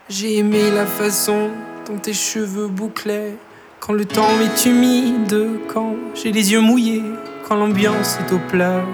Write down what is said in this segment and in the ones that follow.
J'ai aimé la façon dont tes cheveux bouclaient quand le temps est humide, quand j'ai les yeux mouillés, quand l'ambiance est aux pleurs.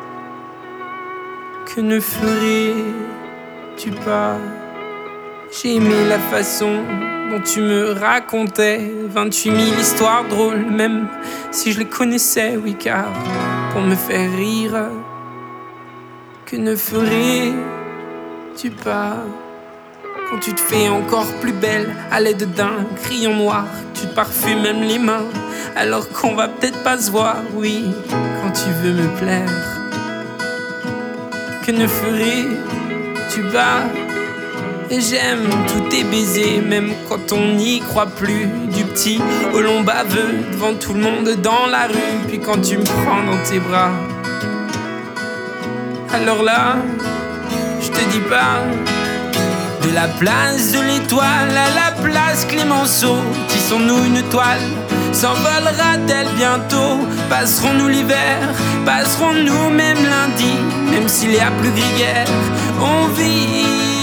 Que ne ferais-tu pas? J'ai aimé la façon dont tu me racontais 28 000 histoires drôles, même si je les connaissais, oui, car pour me faire rire. Que ne ferais-tu pas quand tu te fais encore plus belle à l'aide d'un crayon noir, tu te parfumes même les mains alors qu'on va peut-être pas se voir, oui, quand tu veux me plaire. Que ne ferais-tu pas? Et j'aime tous tes baisers, même quand on n'y croit plus. Du petit au long baveux, devant tout le monde dans la rue. Puis quand tu me prends dans tes bras, alors là, je te dis pas. De la place de l'Étoile à la place Clémenceau, tissons-nous une toile, s'envolera-t-elle bientôt? Passerons-nous l'hiver, passerons-nous même lundi, même s'il y a plus gris guère, on vit.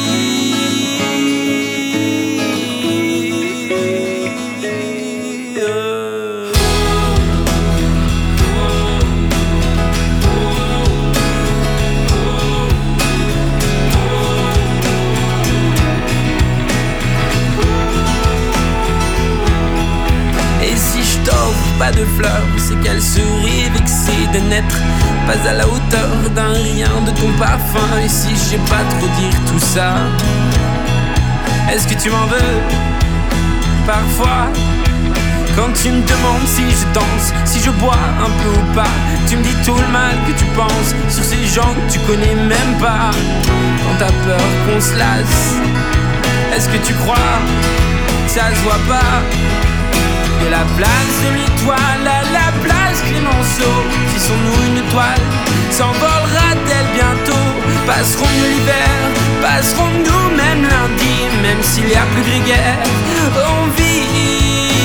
Pas de fleurs, c'est qu'elle serait vexée de n'être pas à la hauteur d'un rien de ton parfum. Et si j'ai pas trop dire tout ça, est-ce que tu m'en veux? Parfois, quand tu me demandes si je danse, si je bois un peu ou pas, tu me dis tout le mal que tu penses sur ces gens que tu connais même pas. Quand t'as peur qu'on se lasse, est-ce que tu crois que ça se voit pas? De la place de l'Étoile à la place Clémenceau, tissons-nous une toile, s'envolera-t-elle bientôt? Passerons-nous l'hiver, passerons-nous même lundi, même s'il y a plus gris guère, on vit.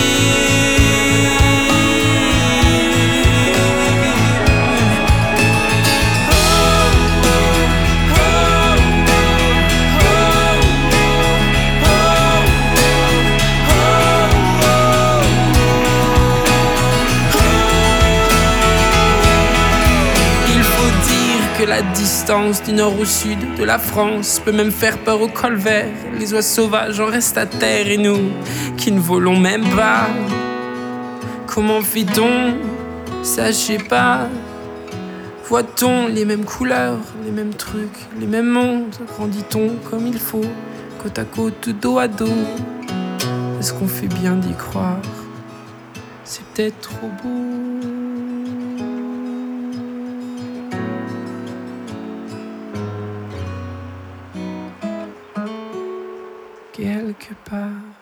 Que la distance du nord au sud de la France peut même faire peur au col vert. Les oies sauvages en restent à terre et nous, qui ne volons même pas, comment fait-on? Ça je sais pas. Voit-on les mêmes couleurs, les mêmes trucs, les mêmes mondes? Grandit-on comme il faut, côte à côte, dos à dos? Est-ce qu'on fait bien d'y croire? C'est peut-être trop beau. Quelque part.